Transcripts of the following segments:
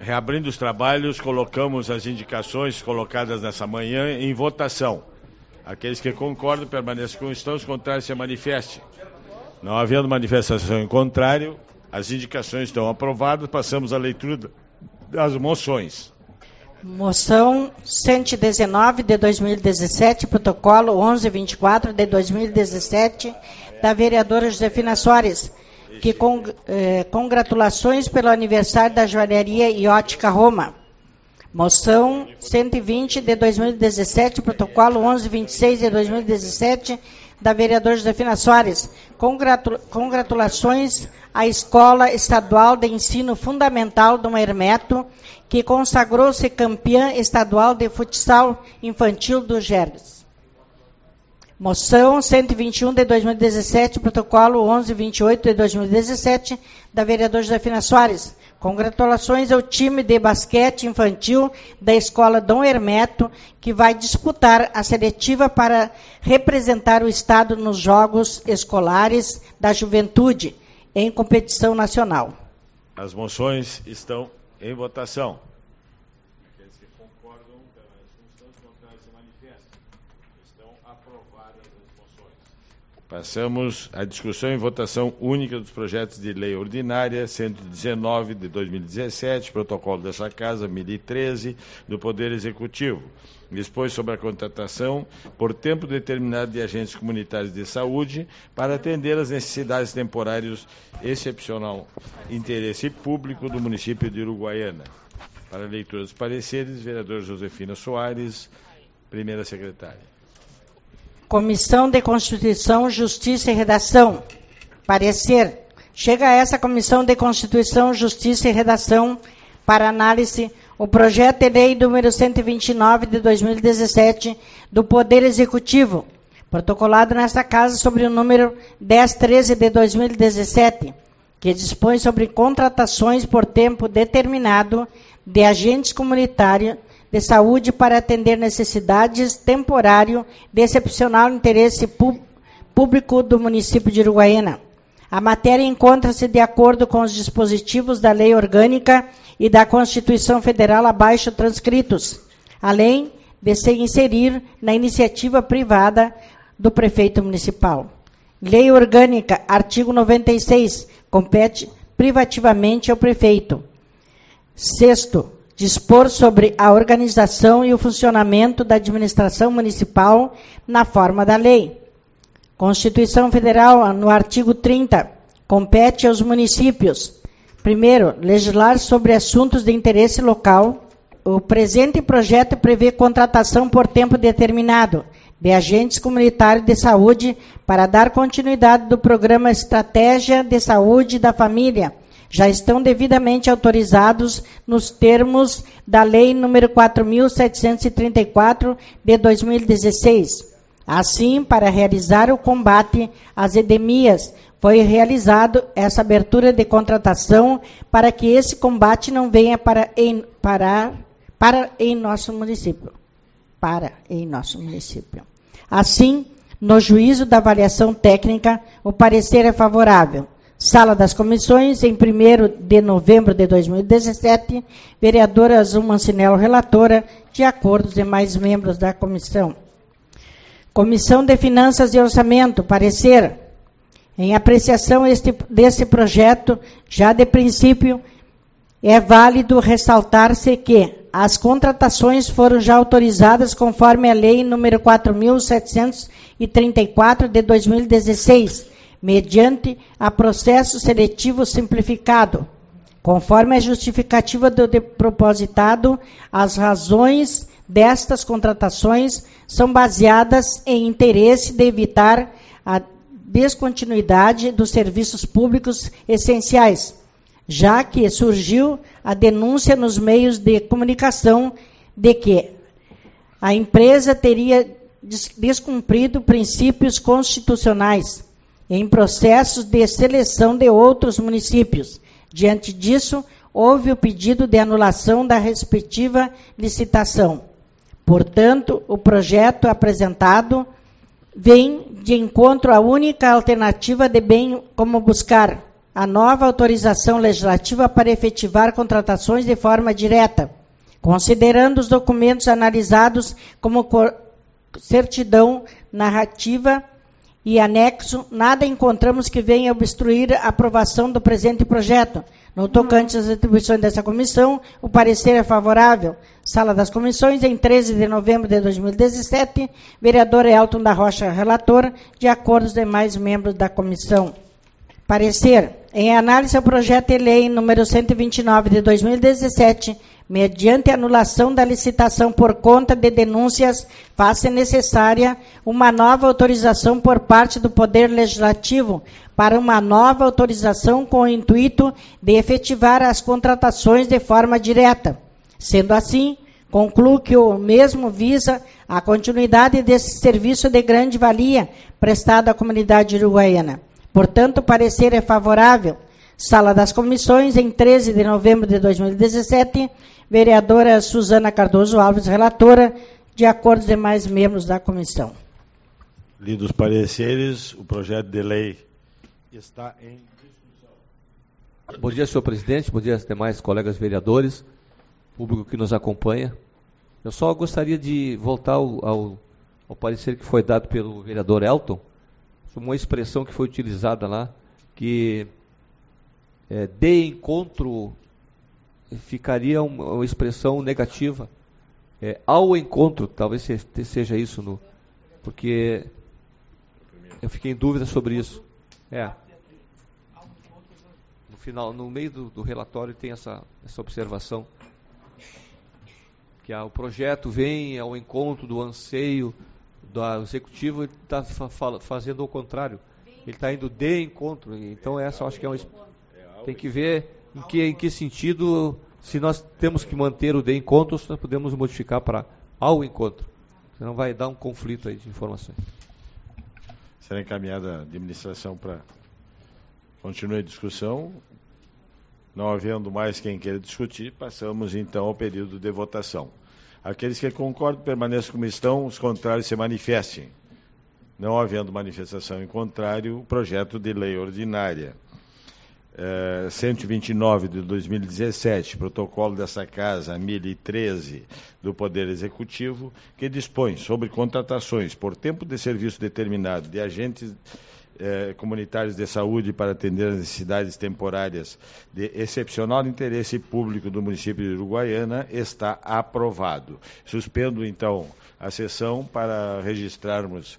reabrindo os trabalhos, colocamos as indicações colocadas nessa manhã em votação. Aqueles que concordam permaneçam como estão, os contrários se manifestem. Não havendo manifestação em contrário, as indicações estão aprovadas. Passamos à leitura das moções. Moção 119 de 2017, protocolo 1124 de 2017, da vereadora Josefina Soares, que congratulações pelo aniversário da joalheria e ótica Roma. Moção 120 de 2017, protocolo 1126 de 2017, da vereadora Josefina Soares. Congratulações à Escola Estadual de Ensino Fundamental Dom Hermeto, que consagrou-se campeã estadual de futsal infantil do Gerges. Moção 121 de 2017, protocolo 1128 de 2017, da vereadora Josefina Soares. Congratulações ao time de basquete infantil da Escola Dom Hermeto, que vai disputar a seletiva para representar o Estado nos Jogos Escolares da Juventude, em competição nacional. As moções estão em votação. Aqueles que concordam pelas funções contrárias se manifestam. Estão aprovadas as moções. Passamos à discussão e votação única dos projetos de lei ordinária 119 de 2017, protocolo dessa Casa 1013, do Poder Executivo. Dispôs sobre a contratação por tempo determinado de agentes comunitários de saúde para atender às necessidades temporárias excepcional interesse público do município de Uruguaiana. Para a leitura dos pareceres, vereadora Josefina Soares, primeira secretária. Comissão de Constituição, Justiça e Redação. Parecer. Chega a essa Comissão de Constituição, Justiça e Redação para análise o projeto de lei número 129 de 2017 do Poder Executivo, protocolado nesta Casa sobre o número 1013 de 2017, que dispõe sobre contratações por tempo determinado de agentes comunitários de saúde para atender necessidades temporário de excepcional interesse público do município de Uruguaiana. A matéria encontra-se de acordo com os dispositivos da Lei Orgânica e da Constituição Federal abaixo transcritos, além de se inserir na iniciativa privada do prefeito municipal. Lei Orgânica, artigo 96, compete privativamente ao prefeito. Sexto, dispor sobre a organização e o funcionamento da administração municipal na forma da lei. Constituição Federal, no artigo 30, compete aos municípios. Primeiro, legislar sobre assuntos de interesse local. O presente projeto prevê contratação por tempo determinado de agentes comunitários de saúde para dar continuidade do programa Estratégia de Saúde da Família. Já estão devidamente autorizados nos termos da Lei nº 4.734 de 2016. Assim, para realizar o combate às endemias, foi realizado essa abertura de contratação para que esse combate não venha para em nosso município. Assim, no juízo da avaliação técnica, o parecer é favorável. Sala das Comissões, em 1º de novembro de 2017, vereadora Azul Mancinello, relatora, de acordo com os demais membros da comissão. Comissão de Finanças e Orçamento, parecer. Em apreciação desse projeto, já de princípio, é válido ressaltar-se que as contratações foram já autorizadas conforme a Lei nº 4.734 de 2016, mediante a processo seletivo simplificado. Conforme a justificativa do propositado, as razões destas contratações são baseadas em interesse de evitar a descontinuidade dos serviços públicos essenciais, já que surgiu a denúncia nos meios de comunicação de que a empresa teria descumprido princípios constitucionais em processos de seleção de outros municípios. Diante disso, houve o pedido de anulação da respectiva licitação. Portanto, o projeto apresentado vem de encontro à única alternativa de bem como buscar a nova autorização legislativa para efetivar contratações de forma direta, considerando os documentos analisados como certidão narrativa e anexo, nada encontramos que venha obstruir a aprovação do presente projeto. No tocante às atribuições dessa comissão, o parecer é favorável. Sala das Comissões, em 13 de novembro de 2017, vereador Elton da Rocha, relator, de acordo com os demais membros da comissão. Parecer. Em análise ao projeto de lei número 129 de 2017, mediante anulação da licitação por conta de denúncias, faz-se necessária uma nova autorização por parte do Poder Legislativo para uma nova autorização com o intuito de efetivar as contratações de forma direta. Sendo assim, concluo que o mesmo visa a continuidade desse serviço de grande valia prestado à comunidade uruguaiana. Portanto, o parecer é favorável. Sala das Comissões, em 13 de novembro de 2017, vereadora Suzana Cardoso Alves, relatora, de acordo com os demais membros da comissão. Lidos os pareceres, o projeto de lei está em discussão. Bom dia, senhor presidente, bom dia aos demais colegas vereadores, público que nos acompanha. Eu só gostaria de voltar ao parecer que foi dado pelo vereador Elton, uma expressão que foi utilizada lá, que de encontro ficaria uma expressão negativa. Ao encontro, talvez seja isso, porque eu fiquei em dúvida sobre isso. No final, no meio do relatório tem essa observação, que o projeto vem ao encontro do anseio do executivo, ele está fazendo o contrário. Ele está indo de encontro. Então essa eu acho que tem que ver em que sentido, se nós temos que manter o de encontro, se nós podemos modificar para ao encontro. Senão vai dar um conflito aí de informações. Será encaminhada a administração para continuar a discussão. Não havendo mais quem queira discutir, passamos então ao período de votação. Aqueles que concordam permaneçam como estão, os contrários se manifestem. Não havendo manifestação em contrário, o projeto de lei ordinária 129 de 2017, protocolo dessa Casa 1013 do Poder Executivo, que dispõe sobre contratações por tempo de serviço determinado de agentes comunitários de saúde para atender as necessidades temporárias de excepcional interesse público do município de Uruguaiana, está aprovado. Suspendo, então, a sessão para registrarmos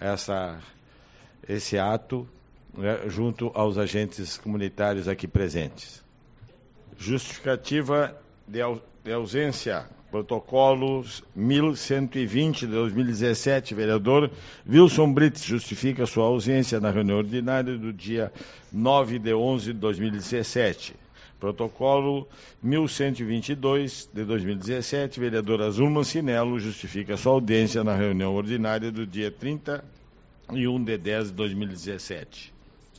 esse ato junto aos agentes comunitários aqui presentes. Justificativa de ausência. Protocolos 1120 de 2017, vereador Wilson Brits justifica sua ausência na reunião ordinária do dia 9 de 11 de 2017. Protocolo 1122 de 2017, vereador Azul Cinello justifica sua audiência na reunião ordinária do dia 31 de 10 de 2017.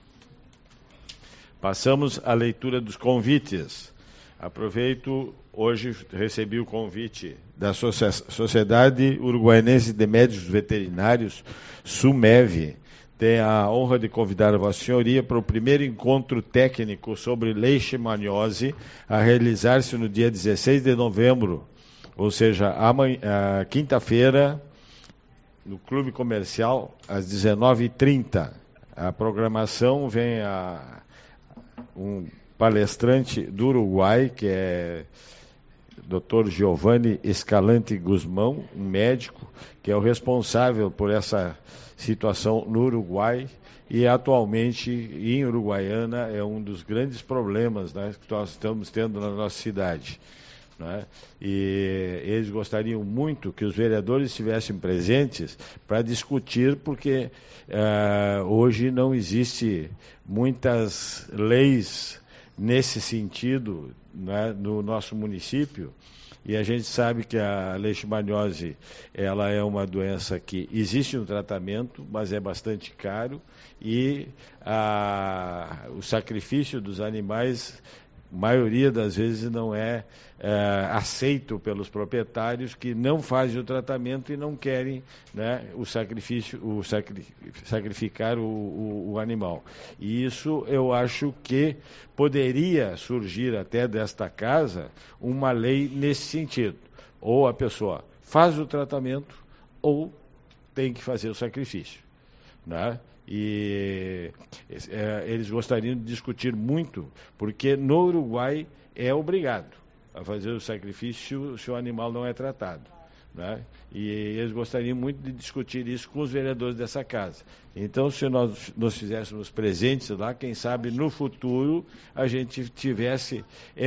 Passamos à leitura dos convites. Aproveito, hoje recebi o convite da Sociedade Uruguaianense de Médicos Veterinários, SUMEV. Tenho a honra de convidar a Vossa Senhoria para o primeiro encontro técnico sobre leishmaniose, a realizar-se no dia 16 de novembro, ou seja, quinta-feira, no Clube Comercial, às 19h30. A programação vem um palestrante do Uruguai, que é Dr. Giovanni Escalante Guzmão, um médico, que é o responsável por essa situação no Uruguai e atualmente em Uruguaiana é um dos grandes problemas, né, que nós estamos tendo na nossa cidade. Né? E eles gostariam muito que os vereadores estivessem presentes para discutir, porque hoje não existe muitas leis nesse sentido, né, no nosso município, e a gente sabe que a leishmaniose ela é uma doença que existe no tratamento, mas é bastante caro, e o sacrifício dos animais maioria das vezes não é aceito pelos proprietários que não fazem o tratamento e não querem, né, sacrificar o animal. E isso eu acho que poderia surgir até desta casa uma lei nesse sentido. Ou a pessoa faz o tratamento ou tem que fazer o sacrifício, né? E eles gostariam de discutir muito, porque no Uruguai é obrigado a fazer o sacrifício se o animal não é tratado, né? E eles gostariam muito de discutir isso com os vereadores dessa casa. Então, se nós nos fizéssemos presentes lá, quem sabe no futuro a gente tivesse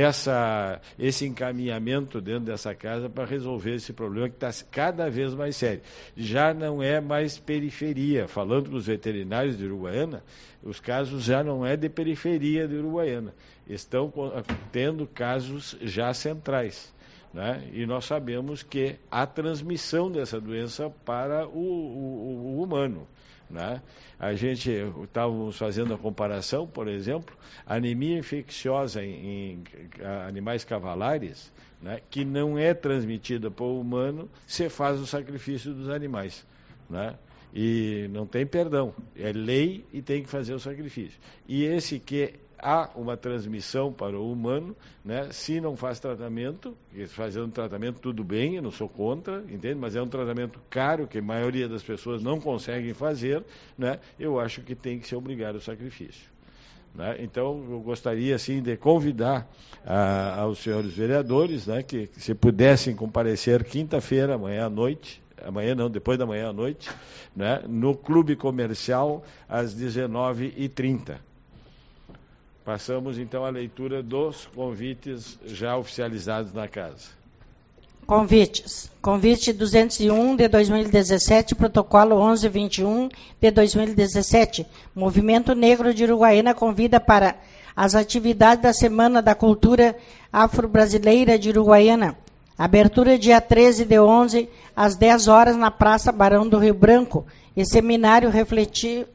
esse encaminhamento dentro dessa casa para resolver esse problema que está cada vez mais sério. Já não é mais periferia. Falando com os veterinários de Uruguaiana, os casos já não é de periferia de Uruguaiana. Estão tendo casos já centrais, né? E nós sabemos que há transmissão dessa doença para o humano, né? A gente estávamos fazendo a comparação, por exemplo, anemia infecciosa em animais cavalares, né, que não é transmitida para o humano, se faz o sacrifício dos animais, né? E não tem perdão, é lei e tem que fazer o sacrifício. E esse que há uma transmissão para o humano, né? Se não faz tratamento, fazendo tratamento tudo bem, eu não sou contra, entende? Mas é um tratamento caro, que a maioria das pessoas não conseguem fazer, né? Eu acho que tem que ser obrigado ao sacrifício, né? Então, eu gostaria, assim, de convidar aos senhores vereadores, né, que se pudessem comparecer quinta-feira, amanhã à noite, amanhã não, depois da manhã à noite, né, no Clube Comercial, às 19h30. Passamos, então, à leitura dos convites já oficializados na casa. Convites. Convite 201 de 2017, protocolo 1121 de 2017. Movimento Negro de Uruguaiana convida para as atividades da Semana da Cultura Afro-Brasileira de Uruguaiana. Abertura dia 13 de 11 às 10 horas na Praça Barão do Rio Branco. E seminário refletivo.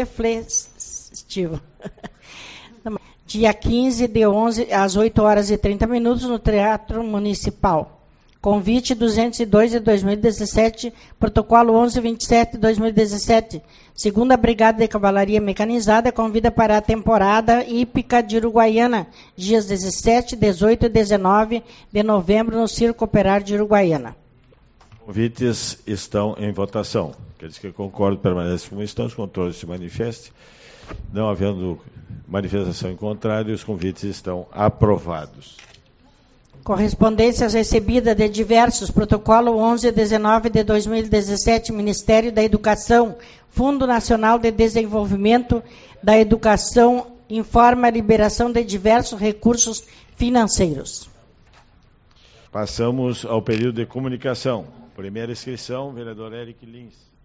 Dia 15 de 11 às 8 horas e 30 minutos no Teatro Municipal. Convite 202 de 2017, protocolo 1127 de 2017. Segunda Brigada de Cavalaria Mecanizada convida para a temporada hípica de Uruguaiana, dias 17, 18 e 19 de novembro no Circo Operário de Uruguaiana. Convites estão em votação. Aqueles que concordam permanecem como estão, os contrários se manifestem. Não havendo manifestação em contrário, os convites estão aprovados. Correspondências recebidas de diversos, protocolo 1119 de 2017, Ministério da Educação, Fundo Nacional de Desenvolvimento da Educação, informa a liberação de diversos recursos financeiros. Passamos ao período de comunicação. Primeira inscrição, vereador Eric Lins.